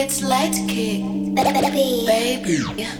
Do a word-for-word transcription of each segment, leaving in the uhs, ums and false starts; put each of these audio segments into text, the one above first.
It's light kick, baby, baby.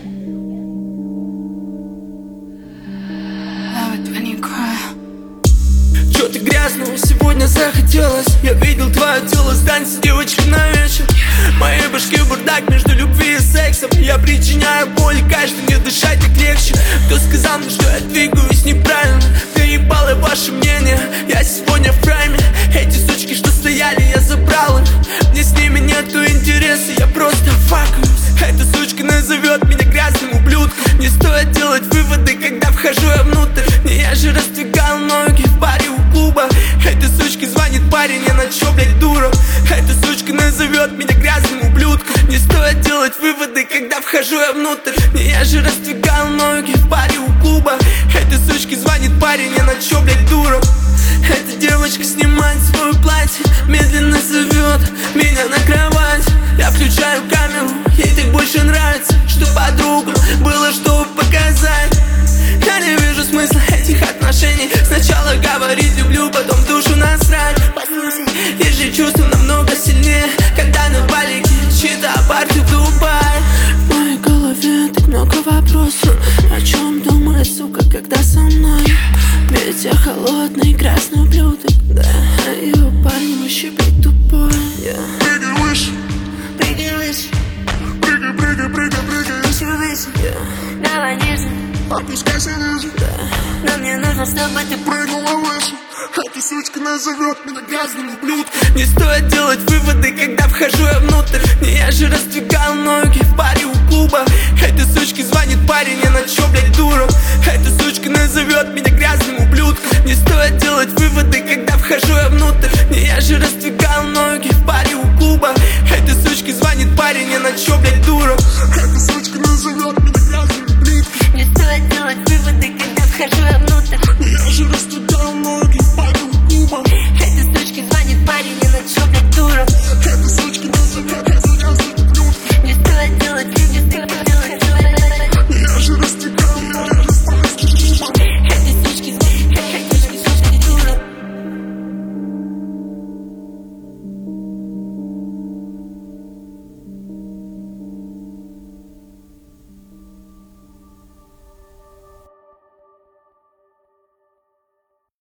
Love it when you cry. Чё-то грязного сегодня захотелось. Я видел твое тело, станься девочкой на вечер. В моей башке бардак между любви и сексом. Я причиняю боль, каждый, мне дышать так легче. Кто сказал мне, что я двигаюсь неправильно? Мне ебало ваше мнение, я сегодня в прайме. Эти сучки, что стояли, я забрал их. Мне с ними нету интереса, я просто факаюсь. Эта сучка назовет меня грязным ублюдком. Не стоит делать выводы, когда вхожу я внутрь. Не я же раздвигал ноги в баре у клуба. Этой сучке звонит парень, я на чё, блядь, дура? Эта сучка назовет меня грязным ублюдком. Не стоит делать выводы, когда вхожу я внутрь. Не я же раздвигал ноги в баре у клуба. Этой сучке звонит парень, я на чё, блядь, дура? Эта девочка снимает свое платье, медленно зовет меня на кровать. Я включаю камеру, ей так больше нравится, что подругам было что показать. Я не вижу смысла этих отношений. Сначала говорить люблю, потом в душу насрать. Послушай, есть же чувства намного сильнее, когда на балике чьи-то апарты в Дубае. В моей голове так много вопросов. О чем думает, сука, когда со мной? Ведь я холодный красный ублюдок, да. А его парень вообще, блядь, тупой, yeah. Прыгай выше, прыгай выше, прыгай, прыгай, прыгай, прыгай еще выше, yeah. Давай ниже, опускайся ниже, да. Но мне нужно, чтобы ты прыгнула выше. Эта сучка назовет меня грязным ублюдком. Не стоит делать выводы, когда вхожу я внутрь. Не я же раздвигал ноги в баре у клуба. Этой сучке звонит парень, я на чё, блядь, дура? Эта сучка назовет меня грязным ублюдком. Не стоит делать выводы, когда вхожу я внутрь. Не я же раздвигал